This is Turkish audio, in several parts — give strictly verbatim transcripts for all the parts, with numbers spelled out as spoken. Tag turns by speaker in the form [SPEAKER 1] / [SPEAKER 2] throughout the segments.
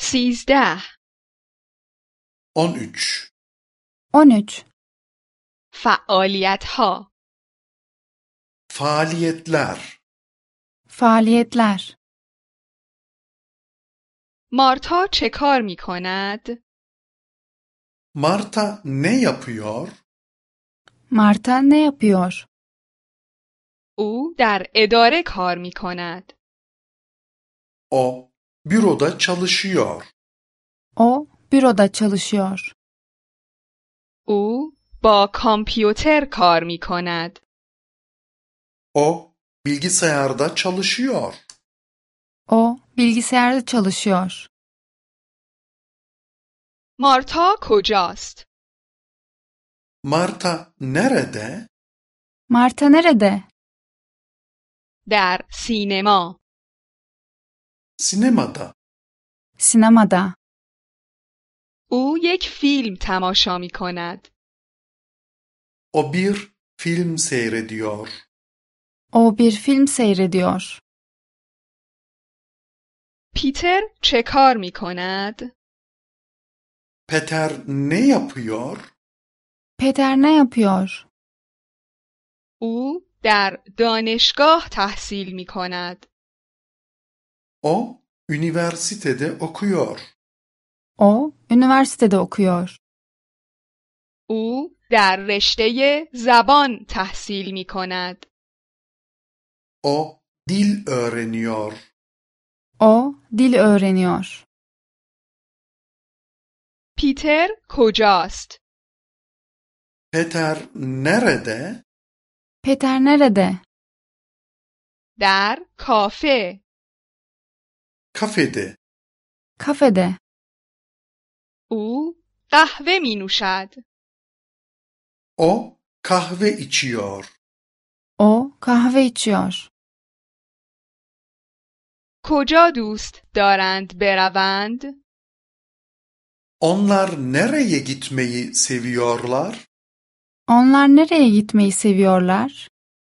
[SPEAKER 1] سیزده.
[SPEAKER 2] on üç.
[SPEAKER 3] on üç.
[SPEAKER 1] فعالیت ها.
[SPEAKER 2] Faaliyetler.
[SPEAKER 3] Faaliyetler.
[SPEAKER 1] مارتا چه کار می کند؟
[SPEAKER 2] Marta ne yapıyor?
[SPEAKER 3] Marta ne yapıyor?
[SPEAKER 1] او در اداره کار می کند.
[SPEAKER 2] O büroda çalışıyor.
[SPEAKER 3] O büroda çalışıyor.
[SPEAKER 1] او با کامپیوتر کار می کند.
[SPEAKER 2] O bilgisayarda çalışıyor.
[SPEAKER 3] O bilgisayarda çalışıyor.
[SPEAKER 1] مارتا کجاست؟
[SPEAKER 2] Marta nerede?
[SPEAKER 3] Marta nerede?
[SPEAKER 1] در سینما.
[SPEAKER 2] Sinemada.
[SPEAKER 3] Sinemada.
[SPEAKER 1] او یک فیلم تماشا می کند.
[SPEAKER 2] O bir film seyrediyor.
[SPEAKER 3] O bir film seyrediyor.
[SPEAKER 1] پیتر چه کار می کند؟
[SPEAKER 2] Peter ne yapıyor?
[SPEAKER 3] Peter ne yapıyor?
[SPEAKER 1] او در دانشگاه تحصیل می کند.
[SPEAKER 2] O üniversitede okuyor.
[SPEAKER 3] O üniversitede okuyor.
[SPEAKER 1] او در رشته زبان تحصیل می کند.
[SPEAKER 2] O dil öğreniyor.
[SPEAKER 3] O dil öğreniyor.
[SPEAKER 1] پیتر کجاست؟
[SPEAKER 2] Peter nerede?
[SPEAKER 3] Peter nerede?
[SPEAKER 1] در کافه.
[SPEAKER 2] Kafede.
[SPEAKER 3] Kafede.
[SPEAKER 1] او قهوه می نوشد.
[SPEAKER 2] O kahve içiyor.
[SPEAKER 3] O kahve içiyor.
[SPEAKER 1] کجا دوست دارند بروند؟
[SPEAKER 2] Onlar nereye gitmeyi seviyorlar?
[SPEAKER 3] Onlar nereye gitmeyi seviyorlar?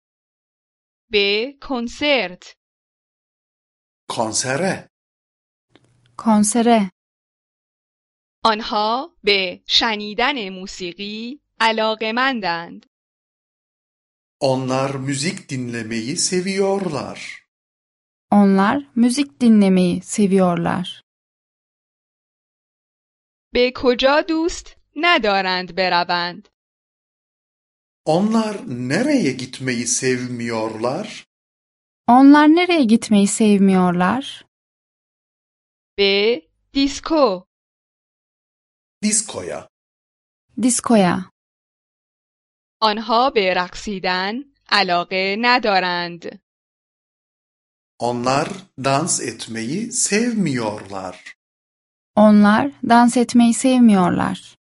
[SPEAKER 1] به کنسرت.
[SPEAKER 2] Konsere.
[SPEAKER 3] Konsere.
[SPEAKER 1] آنها به شنیدن موسیقی علاقه‌مندند.
[SPEAKER 2] Onlar müzik dinlemeyi seviyorlar.
[SPEAKER 3] Onlar müzik dinlemeyi seviyorlar.
[SPEAKER 1] به کجا دوست ندارند بروند؟
[SPEAKER 2] Onlar nereye gitmeyi sevmiyorlar?
[SPEAKER 3] Onlar nereye gitmeyi sevmiyorlar?
[SPEAKER 1] به دیسکو.
[SPEAKER 2] Diskoya.
[SPEAKER 3] Diskoya.
[SPEAKER 1] آنها به رقصیدن علاقه ندارند.
[SPEAKER 2] Onlar dans etmeyi sevmiyorlar.
[SPEAKER 3] Onlar dans etmeyi sevmiyorlar.